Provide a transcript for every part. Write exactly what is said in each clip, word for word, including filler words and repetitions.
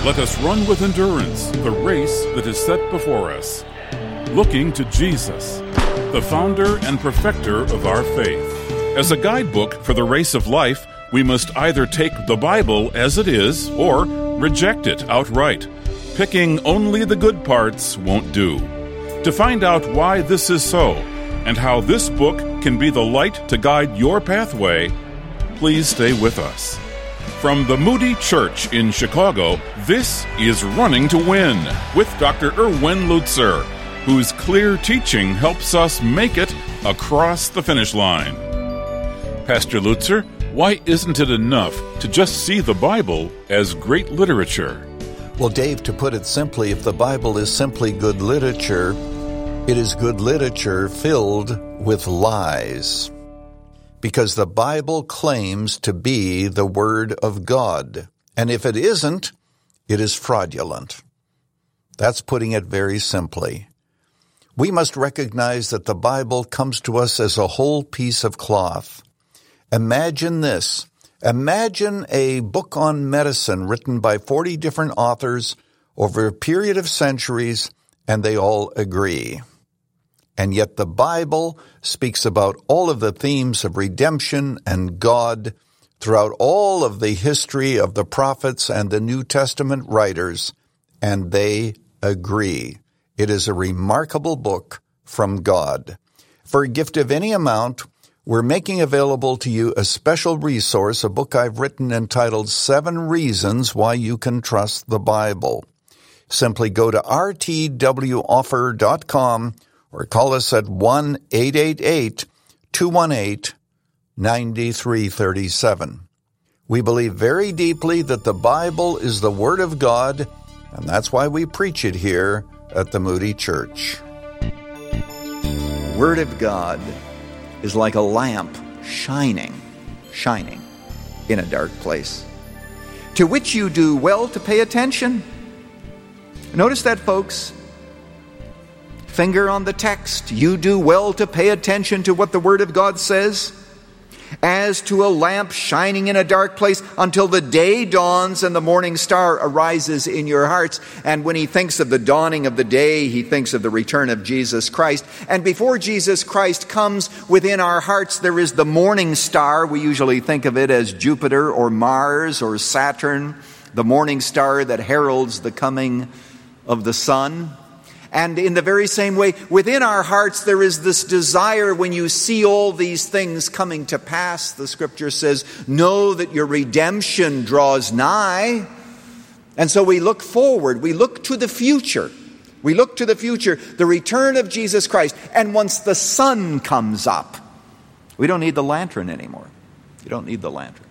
Let us run with endurance the race that is set before us, looking to Jesus, the founder and perfecter of our faith. As a guidebook for the race of life, we must either take the Bible as it is or reject it outright. Picking only the good parts won't do. To find out why this is so and how this book can be the light to guide your pathway, please stay with us. From the Moody Church in Chicago, this is Running to Win with Doctor Erwin Lutzer, whose clear teaching helps us make it across the finish line. Pastor Lutzer, why isn't it enough to just see the Bible as great literature? Well, Dave, to put it simply, if the Bible is simply good literature, it is good literature filled with lies. Because the Bible claims to be the Word of God. And if it isn't, it is fraudulent. That's putting it very simply. We must recognize that the Bible comes to us as a whole piece of cloth. Imagine this. Imagine a book on medicine written by forty different authors over a period of centuries, and they all agree. And yet the Bible speaks about all of the themes of redemption and God throughout all of the history of the prophets and the New Testament writers, and they agree. It is a remarkable book from God. For a gift of any amount, we're making available to you a special resource, a book I've written entitled Seven Reasons Why You Can Trust the Bible. Simply go to r t w offer dot com or call us at one eight eight eight, two one eight, nine three three seven. We believe very deeply that the Bible is the Word of God, and that's why we preach it here at the Moody Church. The Word of God is like a lamp shining, shining in a dark place, to which you do well to pay attention. Notice that, folks. Finger on the text. You do well to pay attention to what the Word of God says. As to a lamp shining in a dark place until the day dawns and the morning star arises in your hearts. And when he thinks of the dawning of the day, he thinks of the return of Jesus Christ. And before Jesus Christ comes within our hearts, there is the morning star. We usually think of it as Jupiter or Mars or Saturn, the morning star that heralds the coming of the sun. And in the very same way, within our hearts, there is this desire when you see all these things coming to pass. The Scripture says, know that your redemption draws nigh. And so we look forward. We look to the future. We look to the future, the return of Jesus Christ. And once the sun comes up, we don't need the lantern anymore. You don't need the lantern.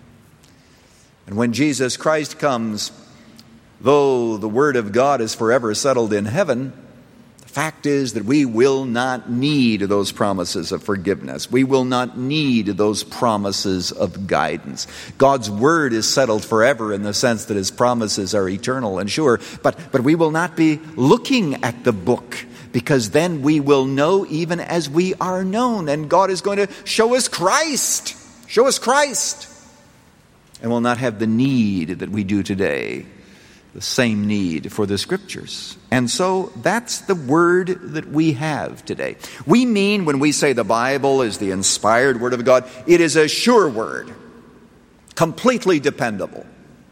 And when Jesus Christ comes, though the Word of God is forever settled in heaven, fact is that we will not need those promises of forgiveness. We will not need those promises of guidance. God's word is settled forever in the sense that his promises are eternal and sure. But, but we will not be looking at the book, because then we will know even as we are known. And God is going to show us Christ. Show us Christ. And we'll not have the need that we do today. The same need for the Scriptures. And so that's the word that we have today. We mean when we say the Bible is the inspired Word of God, it is a sure word, completely dependable.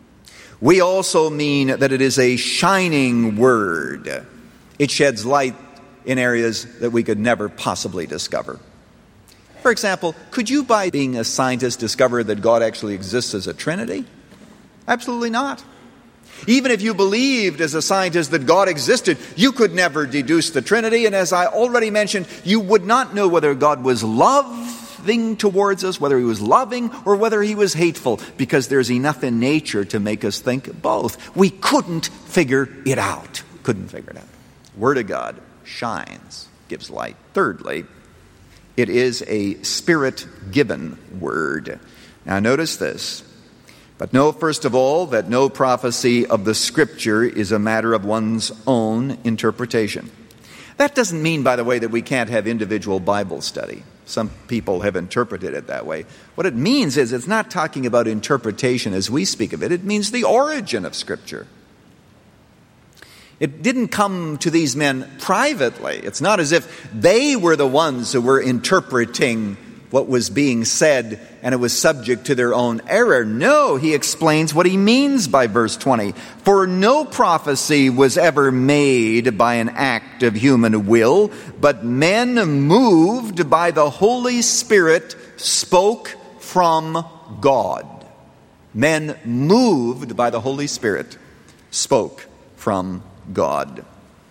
We also mean that it is a shining word. It sheds light in areas that we could never possibly discover. For example, could you, by being a scientist, discover that God actually exists as a Trinity? Absolutely not. Even if you believed as a scientist that God existed, you could never deduce the Trinity. And as I already mentioned, you would not know whether God was loving towards us, whether he was loving, or whether he was hateful, because there's enough in nature to make us think both. We couldn't figure it out. Couldn't figure it out. Word of God shines, gives light. Thirdly, it is a Spirit-given word. Now notice this. But know, first of all, that no prophecy of the Scripture is a matter of one's own interpretation. That doesn't mean, by the way, that we can't have individual Bible study. Some people have interpreted it that way. What it means is it's not talking about interpretation as we speak of it. It means the origin of Scripture. It didn't come to these men privately. It's not as if they were the ones who were interpreting what was being said and it was subject to their own error. No, he explains what he means by verse twenty. For no prophecy was ever made by an act of human will, but men moved by the Holy Spirit spoke from God. Men moved by the Holy Spirit spoke from God.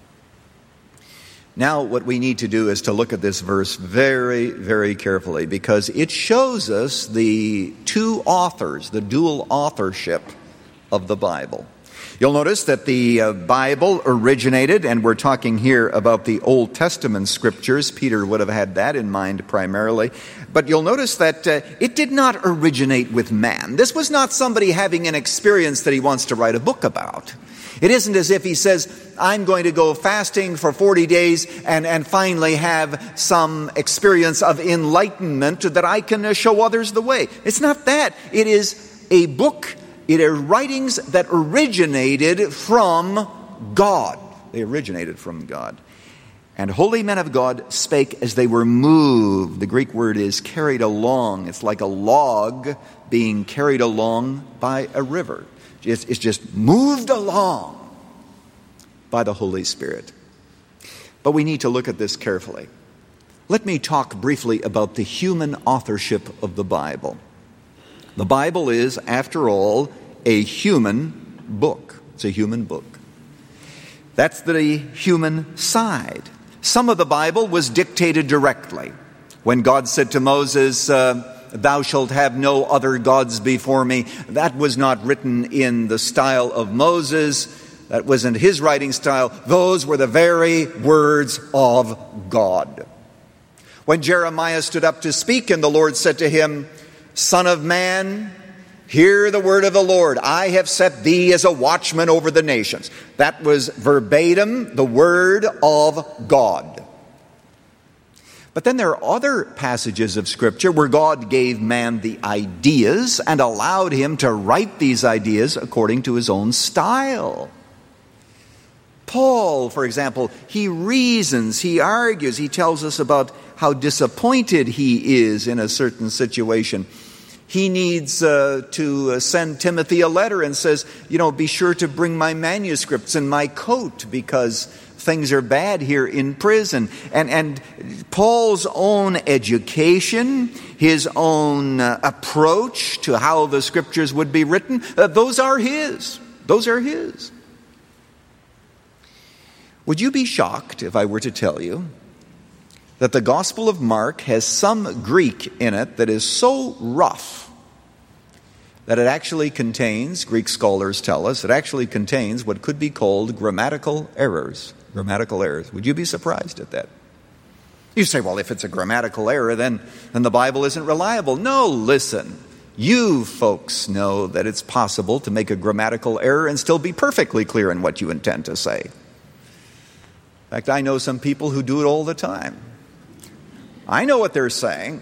Now what we need to do is to look at this verse very, very carefully, because it shows us the two authors, the dual authorship of the Bible. You'll notice that the uh, Bible originated, and we're talking here about the Old Testament scriptures. Peter would have had that in mind primarily. But you'll notice that uh, it did not originate with man. This was not somebody having an experience that he wants to write a book about. It isn't as if he says, I'm going to go fasting for forty days and, and finally have some experience of enlightenment that I can show others the way. It's not that. It is a book. It are writings that originated from God. They originated from God. And holy men of God spake as they were moved. The Greek word is carried along. It's like a log being carried along by a river. It's, it's just moved along by the Holy Spirit. But we need to look at this carefully. Let me talk briefly about the human authorship of the Bible. The Bible is, after all, a human book. It's a human book. That's the human side. Some of the Bible was dictated directly. When God said to Moses, uh, thou shalt have no other gods before me, that was not written in the style of Moses. That wasn't his writing style. Those were the very words of God. When Jeremiah stood up to speak, and the Lord said to him, Son of man, hear the word of the Lord. I have set thee as a watchman over the nations. That was verbatim the word of God. But then there are other passages of Scripture where God gave man the ideas and allowed him to write these ideas according to his own style. Paul, for example, he reasons, he argues, he tells us about how disappointed he is in a certain situation. He needs uh, to send Timothy a letter and says, you know, be sure to bring my manuscripts and my coat because things are bad here in prison. And, and Paul's own education, his own uh, approach to how the scriptures would be written, uh, those are his. Those are his. Would you be shocked if I were to tell you that the Gospel of Mark has some Greek in it that is so rough that it actually contains, Greek scholars tell us, it actually contains what could be called grammatical errors. Grammatical errors. Would you be surprised at that? You say, well, if it's a grammatical error, then, then the Bible isn't reliable. No, listen. You folks know that it's possible to make a grammatical error and still be perfectly clear in what you intend to say. In fact, I know some people who do it all the time. I know what they're saying.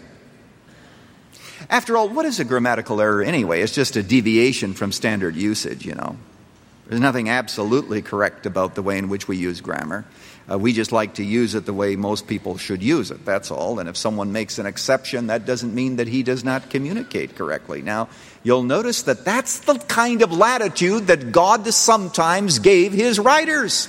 After all, what is a grammatical error anyway? It's just a deviation from standard usage, you know. There's nothing absolutely correct about the way in which we use grammar. Uh, we just like to use it the way most people should use it, that's all. And if someone makes an exception, that doesn't mean that he does not communicate correctly. Now, you'll notice that that's the kind of latitude that God sometimes gave his writers.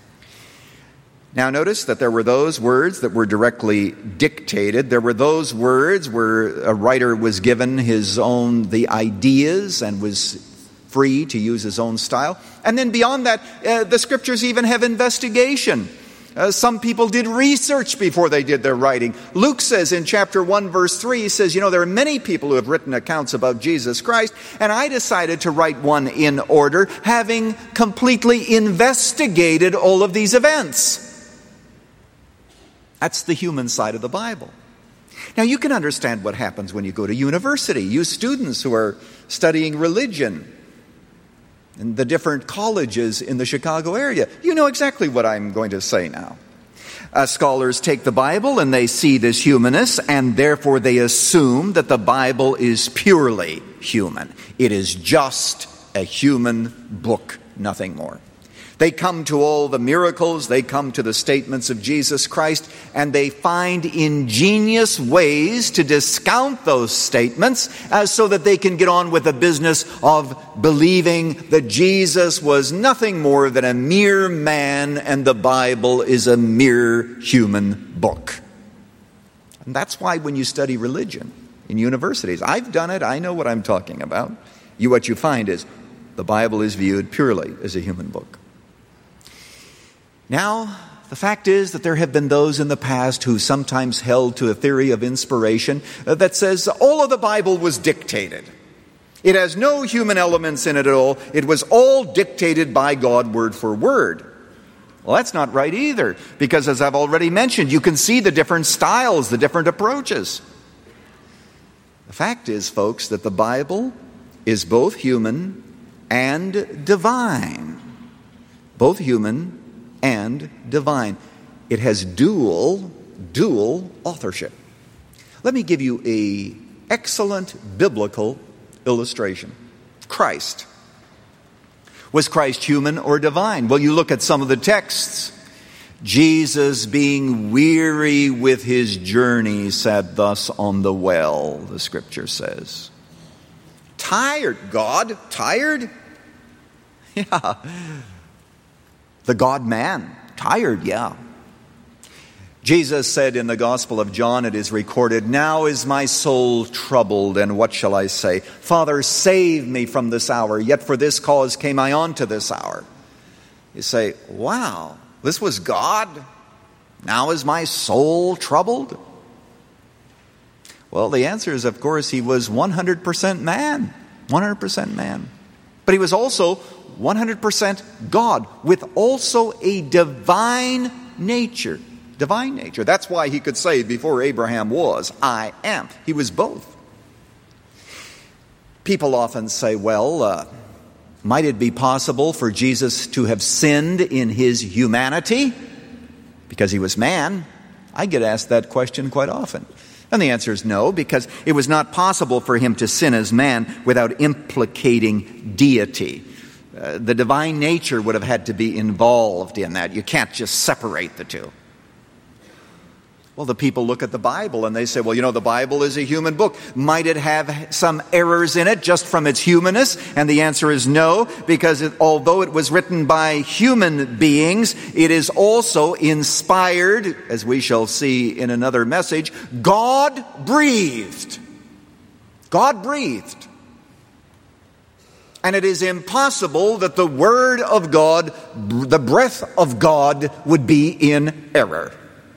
Now notice that there were those words that were directly dictated. There were those words where a writer was given his own, the ideas, and was free to use his own style. And then beyond that, uh, the scriptures even have investigation. Uh, some people did research before they did their writing. Luke says in chapter one, verse three, he says, you know, there are many people who have written accounts about Jesus Christ, and I decided to write one in order, having completely investigated all of these events. That's the human side of the Bible. Now, you can understand what happens when you go to university. You students who are studying religion in the different colleges in the Chicago area, you know exactly what I'm going to say now. Uh, scholars take the Bible and they see this humanness, and therefore they assume that the Bible is purely human. It is just a human book, nothing more. They come to all the miracles, they come to the statements of Jesus Christ, and they find ingenious ways to discount those statements as so that they can get on with the business of believing that Jesus was nothing more than a mere man and the Bible is a mere human book. And that's why when you study religion in universities, I've done it, I know what I'm talking about, you what you find is the Bible is viewed purely as a human book. Now, the fact is that there have been those in the past who sometimes held to a theory of inspiration that says all of the Bible was dictated. It has no human elements in it at all. It was all dictated by God word for word. Well, that's not right either, because as I've already mentioned, you can see the different styles, the different approaches. The fact is, folks, that the Bible is both human and divine. Both human and divine. It has dual, dual authorship. Let me give you an excellent biblical illustration. Christ. Was Christ human or divine? Well, you look at some of the texts. Jesus, being weary with his journey, sat thus on the well, the scripture says. Tired. God, tired? Yeah. The God-man, tired, yeah. Jesus said in the Gospel of John, it is recorded, now is my soul troubled, and what shall I say? Father, save me from this hour, yet for this cause came I on to this hour. You say, wow, this was God? Now is my soul troubled? Well, the answer is, of course, he was one hundred percent man, one hundred percent man. But he was also one hundred percent God, with also a divine nature. Divine nature. That's why he could say before Abraham was, I am. He was both. People often say, well, uh, might it be possible for Jesus to have sinned in his humanity because he was man? I get asked that question quite often. And the answer is no, because it was not possible for him to sin as man without implicating deity. Uh, the divine nature would have had to be involved in that. You can't just separate the two. Well, the people look at the Bible and they say, well, you know, the Bible is a human book. Might it have some errors in it just from its humanness? And the answer is no, because it, although it was written by human beings, it is also inspired, as we shall see in another message, God-breathed. God-breathed. And it is impossible that the Word of God, the breath of God, would be in error.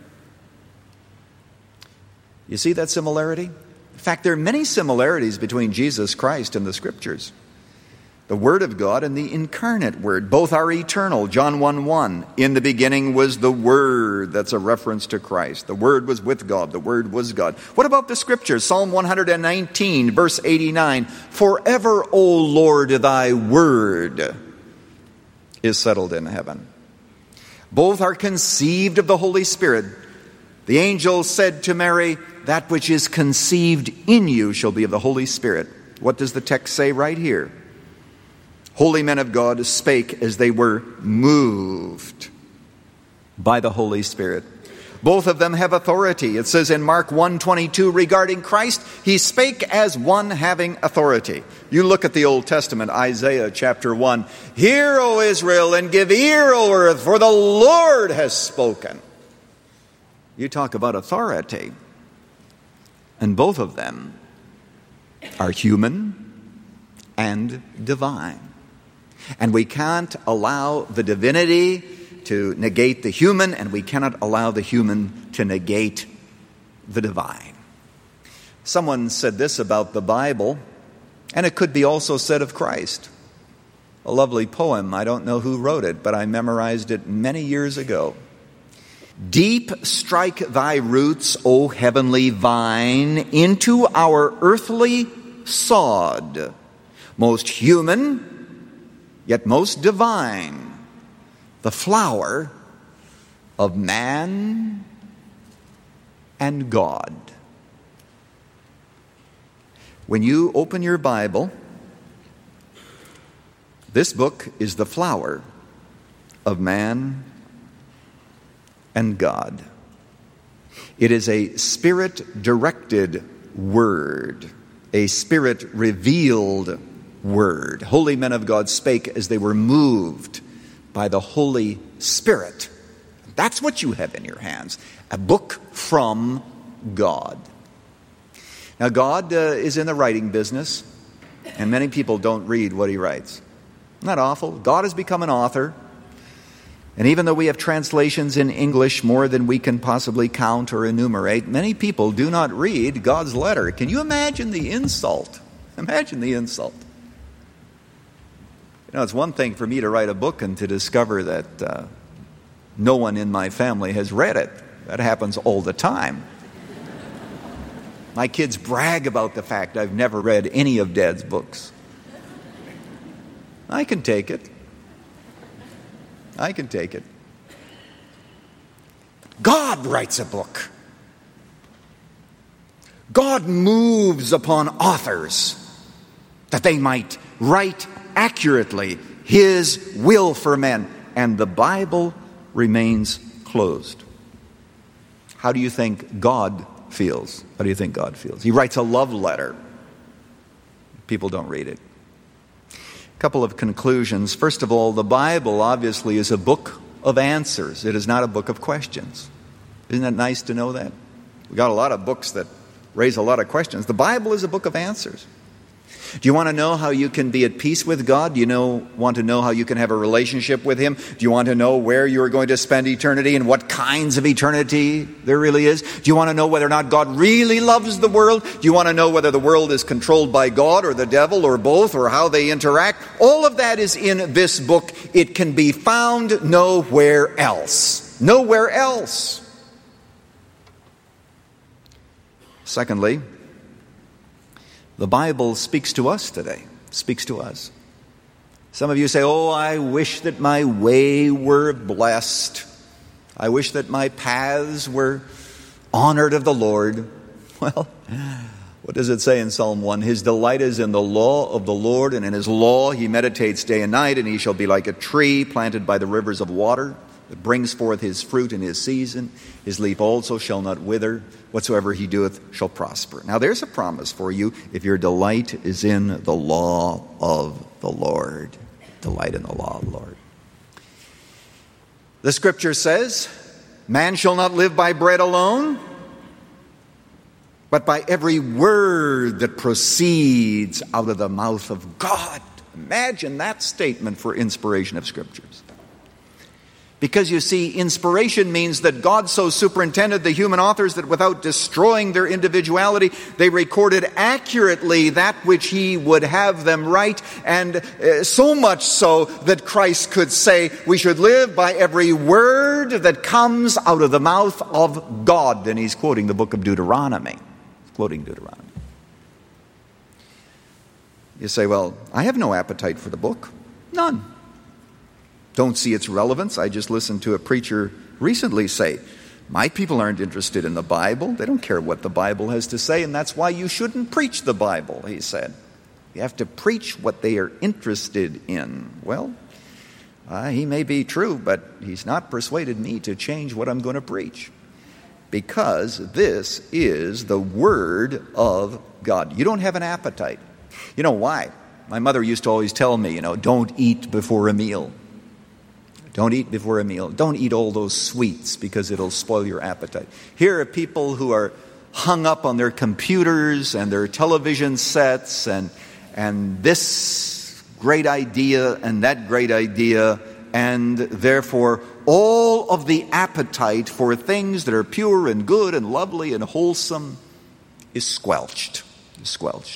You see that similarity? In fact, there are many similarities between Jesus Christ and the Scriptures. The Word of God and the incarnate Word. Both are eternal. John one one. In the beginning was the Word. That's a reference to Christ. The Word was with God. The Word was God. What about the Scriptures? Psalm one nineteen, verse eighty-nine. Forever, O Lord, thy Word is settled in heaven. Both are conceived of the Holy Spirit. The angel said to Mary, that which is conceived in you shall be of the Holy Spirit. What does the text say right here? Holy men of God spake as they were moved by the Holy Spirit. Both of them have authority. It says in Mark one twenty-two regarding Christ, he spake as one having authority. You look at the Old Testament, Isaiah chapter one. Hear, O Israel, and give ear, O earth, for the Lord has spoken. You talk about authority. And both of them are human and divine. And we can't allow the divinity to negate the human, and we cannot allow the human to negate the divine. Someone said this about the Bible, and it could be also said of Christ. A lovely poem. I don't know who wrote it, but I memorized it many years ago. Deep strike thy roots, O heavenly vine, into our earthly sod, most human, yet most divine, the flower of man and God. When you open your Bible, this book is the flower of man and God. It is a Spirit-directed word, a Spirit-revealed word. Holy men of God spake as they were moved by the Holy Spirit. That's what you have in your hands, a book from God. Now, God uh, is in the writing business, and many people don't read what he writes. Isn't that awful? God has become an author, and even though we have translations in English more than we can possibly count or enumerate, many people do not read God's letter. Can you imagine the insult? Imagine the insult. You know, it's one thing for me to write a book and to discover that uh, no one in my family has read it. That happens all the time. My kids brag about the fact I've never read any of Dad's books. I can take it. I can take it. God writes a book. God moves upon authors that they might write accurately his will for men. And the Bible remains closed. How do you think God feels? How do you think God feels? He writes a love letter. People don't read it. A couple of conclusions. First of all, the Bible obviously is a book of answers. It is not a book of questions. Isn't that nice to know that? We've got a lot of books that raise a lot of questions. The Bible is a book of answers. Do you want to know how you can be at peace with God? Do you know, want to know how you can have a relationship with him? Do you want to know where you are going to spend eternity and what kinds of eternity there really is? Do you want to know whether or not God really loves the world? Do you want to know whether the world is controlled by God or the devil or both, or how they interact? All of that is in this book. It can be found nowhere else. Nowhere else. Secondly, the Bible speaks to us today, speaks to us. Some of you say, oh, I wish that my way were blessed. I wish that my paths were honored of the Lord. Well, what does it say in Psalm one? His delight is in the law of the Lord, and in his law he meditates day and night, and he shall be like a tree planted by the rivers of water, that brings forth his fruit in his season. His leaf also shall not wither. Whatsoever he doeth shall prosper. Now there's a promise for you if your delight is in the law of the Lord. Delight in the law of the Lord. The scripture says, man shall not live by bread alone, but by every word that proceeds out of the mouth of God. Imagine that statement for inspiration of scriptures. Because you see, inspiration means that God so superintended the human authors that without destroying their individuality, they recorded accurately that which he would have them write, and uh, so much so that Christ could say, we should live by every word that comes out of the mouth of God. And he's quoting the book of Deuteronomy. He's quoting Deuteronomy. You say, well, I have no appetite for the book. None. Don't see its relevance. I just listened to a preacher recently say, my people aren't interested in the Bible. They don't care what the Bible has to say, and that's why you shouldn't preach the Bible, he said. You have to preach what they are interested in. Well, uh, he may be true, but he's not persuaded me to change what I'm going to preach. Because this is the Word of God. You don't have an appetite. You know why? My mother used to always tell me, you know, don't eat before a meal. Don't eat before a meal. Don't eat all those sweets because it'll spoil your appetite. Here are people who are hung up on their computers and their television sets and and this great idea and that great idea, and therefore all of the appetite for things that are pure and good and lovely and wholesome is squelched. Is squelched.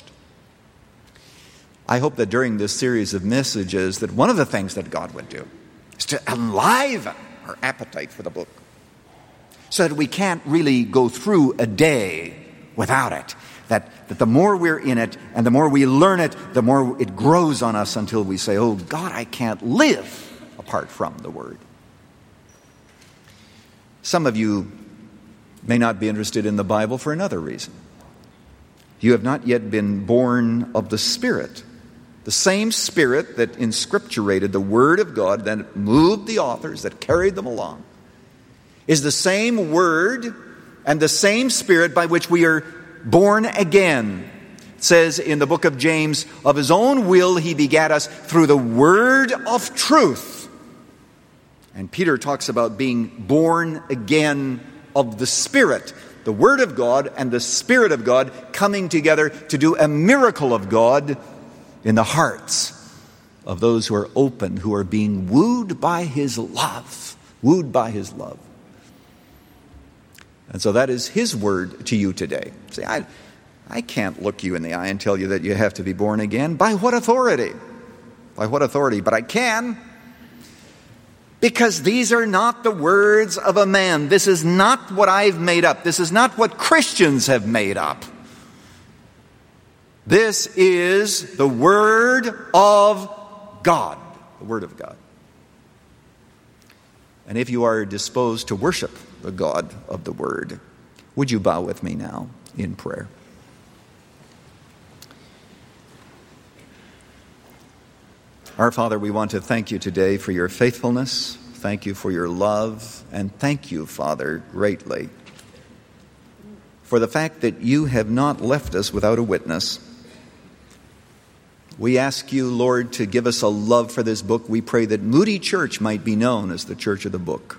I hope that during this series of messages that one of the things that God would do is to enliven our appetite for the book so that we can't really go through a day without it. That, that the more we're in it and the more we learn it, the more it grows on us until we say, oh God, I can't live apart from the Word. Some of you may not be interested in the Bible for another reason. You have not yet been born of the Spirit. The same Spirit that inscripturated the Word of God, that moved the authors, that carried them along, is the same Word and the same Spirit by which we are born again. It says in the book of James, of His own will He begat us through the word of truth. And Peter talks about being born again of the Spirit. The Word of God and the Spirit of God coming together to do a miracle of God in the hearts of those who are open, who are being wooed by His love. Wooed by His love. And so that is His word to you today. See, I, I can't look you in the eye and tell you that you have to be born again. By what authority? By what authority? But I can. Because these are not the words of a man. This is not what I've made up. This is not what Christians have made up. This is the Word of God. The Word of God. And if you are disposed to worship the God of the Word, would you bow with me now in prayer? Our Father, we want to thank you today for your faithfulness. Thank you for your love. And thank you, Father, greatly for the fact that you have not left us without a witness. We ask you, Lord, to give us a love for this book. We pray that Moody Church might be known as the church of the book.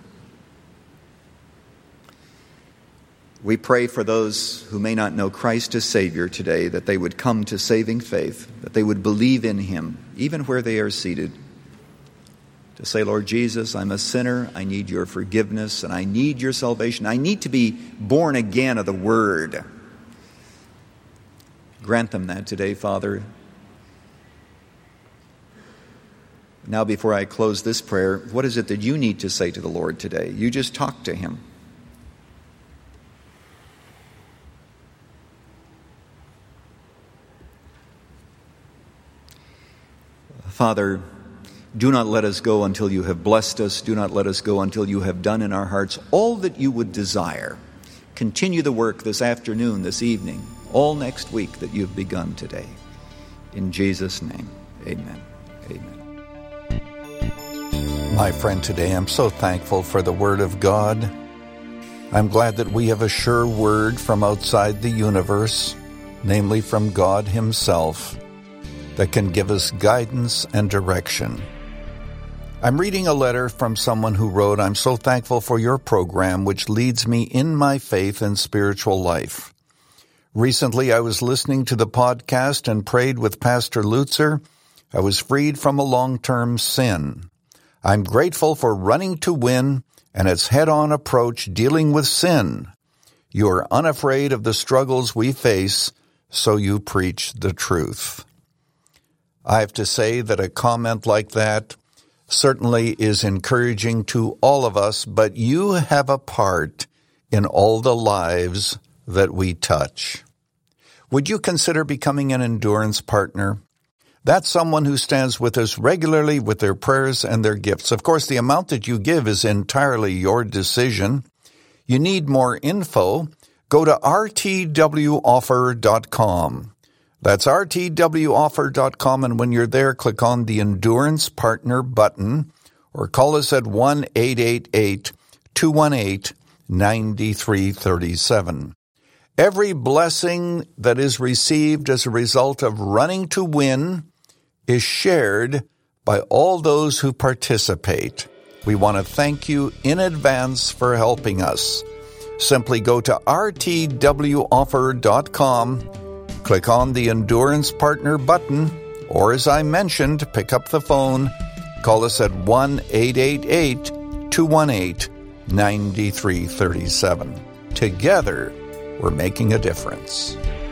We pray for those who may not know Christ as Savior today, that they would come to saving faith, that they would believe in Him, even where they are seated. To say, Lord Jesus, I'm a sinner, I need your forgiveness, and I need your salvation. I need to be born again of the Word. Grant them that today, Father. Now, before I close this prayer, what is it that you need to say to the Lord today? You just talk to Him. Father, do not let us go until you have blessed us. Do not let us go until you have done in our hearts all that you would desire. Continue the work this afternoon, this evening, all next week that you've begun today. In Jesus' name, amen. Amen. My friend, today I'm so thankful for the Word of God. I'm glad that we have a sure word from outside the universe, namely from God Himself, that can give us guidance and direction. I'm reading a letter from someone who wrote, I'm so thankful for your program, which leads me in my faith and spiritual life. Recently, I was listening to the podcast and prayed with Pastor Lutzer. I was freed from a long-term sin. I'm grateful for Running to Win and its head-on approach dealing with sin. You are unafraid of the struggles we face, so you preach the truth. I have to say that a comment like that certainly is encouraging to all of us, but you have a part in all the lives that we touch. Would you consider becoming an endurance partner? That's someone who stands with us regularly with their prayers and their gifts. Of course, the amount that you give is entirely your decision. You need more info? Go to r t w offer dot com. That's r t w offer dot com, and when you're there, click on the Endurance Partner button or call us at one eight eight eight, two one eight, nine three three seven. Every blessing that is received as a result of Running to Win is shared by all those who participate. We want to thank you in advance for helping us. Simply go to r t w offer dot com, click on the Endurance Partner button, or as I mentioned, pick up the phone, call us at one eight eight eight, two one eight, nine three three seven. Together, we're making a difference.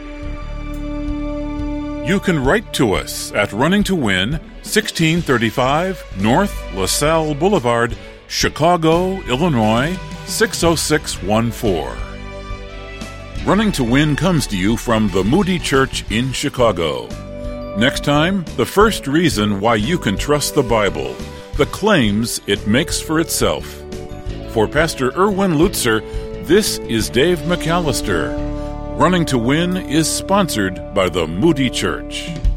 You can write to us at Running to Win, sixteen thirty-five North LaSalle Boulevard, Chicago, Illinois, six oh six one four. Running to Win comes to you from the Moody Church in Chicago. Next time, the first reason why you can trust the Bible, the claims it makes for itself. For Pastor Erwin Lutzer, this is Dave McAllister. Running to Win is sponsored by the Moody Church.